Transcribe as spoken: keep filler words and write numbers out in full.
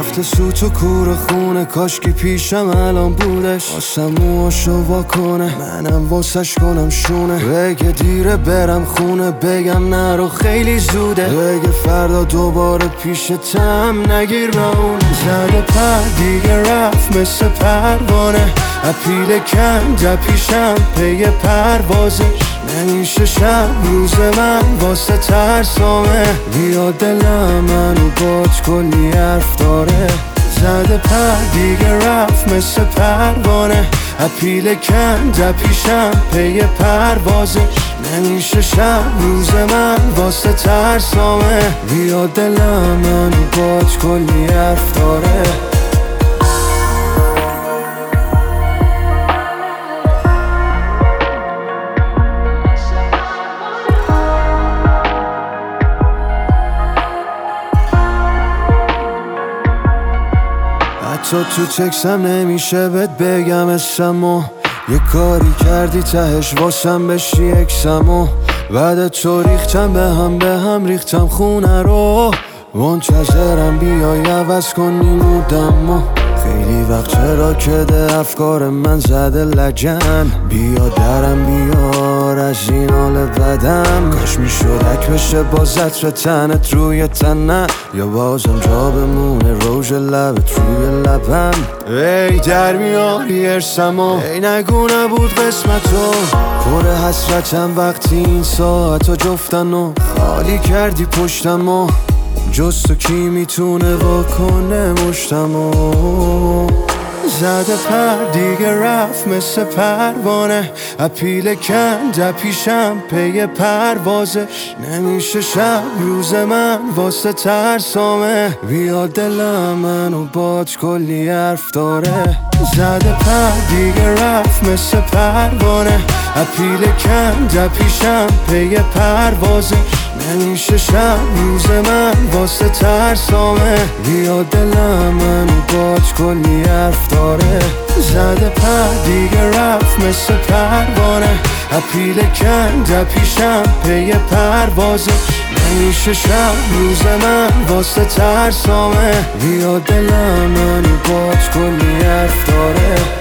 رفته سوت و کور خونه، کاشکی پیشم الان بودش واسه موهاشو وا کنه، منم واسش کنم شونه. بگه دیره برم خونه، بگم نرو خیلی زوده، بگه فردا دوباره پیشتم نگیر راونه. زده پر دیگه رفت مثل پروانه، اپیل کند پیشم پی پروازش. نمیشه شب روز من واسه ترسامه، بیا دلم منو بات کلی حرف داره. زده پر دیگه رفت مثل پروانه، اپیل کند پیشم پی پروازش. نمیشه شب روز من واسه ترسامه، بیا دلم منو بات کلی حرف داره. حتی تو تکسم نمیشه بهت بگم اسمو، یه کاری کردی تهش واسم بشی اکسمو. بعد تو ریختم به هم به هم ریختم خونه رو، منتظرم بیای عوض کنی مودمو. خیلی وقت چرا کده افکار من زده لجن، بیا درم بیار از این حال بدم. کاش میشد اک بشه با زطر تنت روی تنه، یا بازم جا بمونه روژ لبت روی لبم. ای در میاری ارسمو، ای نگو نبود قسمتو. پر حسرتم وقتی این ساعتا جفتنو خالی کردی پشتمو. جز تو کی میتونه واکنه مشتمو. زده پر دیگه رفت مثل پروانه، اپیل کند پیشم پی پروازش. نمیشه شب روز من واسه ترسامه، بیا دلم منو بات کلی حرف داره. زده پر دیگه رفت مثل پروانه، اپیل کند پیشم پی پروازش. نمیشه شب روز من واسه ترسامه، بیا دلم منو بات کلی حرف داره. زده پر دیگه رفت مثل پروانه، اپیل کند پیشم پی پروازش. نمیشه شب روز من واسه ترسامه، بیا دلم منو بات کلی حرف داره.